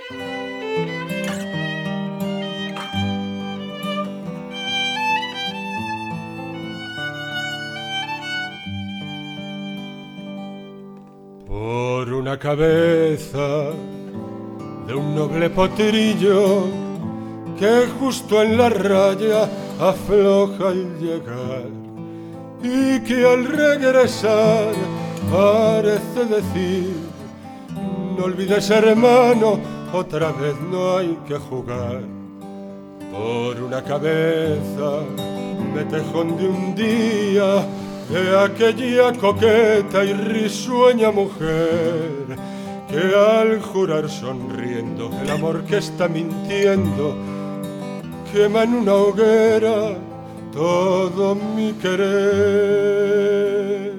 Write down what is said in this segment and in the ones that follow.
Por una cabeza de un noble potrillo que justo en la raya afloja al llegar y que al regresar parece decir: no olvides, hermano, otra vez no hay que jugar. Por una cabeza me tejón de un día de aquella coqueta y risueña mujer que al jurar sonriendo el amor que está mintiendo quema en una hoguera todo mi querer.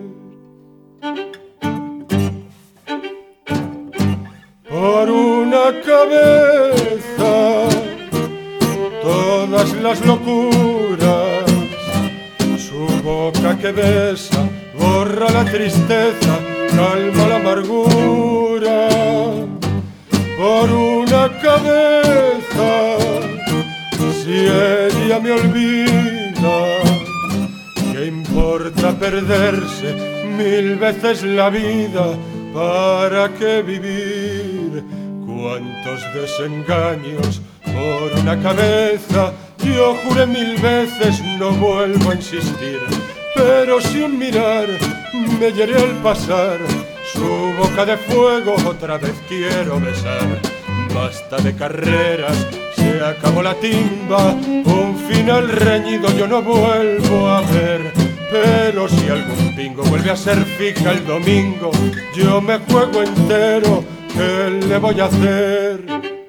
Por una cabeza todas las locuras, su boca que besa borra la tristeza, calma la amargura. Por una cabeza, si ella me olvida, ¿qué importa perderse 1000 veces la vida? ¿Para qué vivir? Cuántos desengaños por una cabeza. Yo juré 1000 veces, no vuelvo a insistir, pero si un mirar me hiere al pasar, su boca de fuego otra vez quiero besar. Basta de carreras, se acabó la timba, un final reñido yo no vuelvo a ver. Pero si algún pingo vuelve a ser fija el domingo, yo me juego entero, ¿qué le voy a hacer?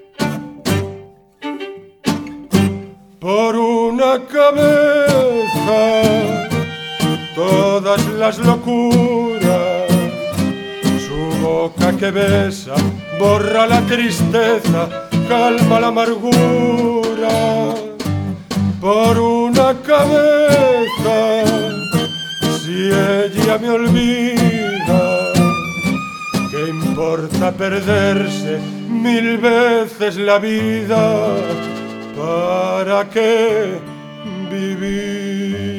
Por una cabeza todas las locuras, su boca que besa borra la tristeza, calma la amargura. Por una cabeza, si ella me olvida, ¿qué importa perderse 1000 veces la vida? ¿Para qué vivir?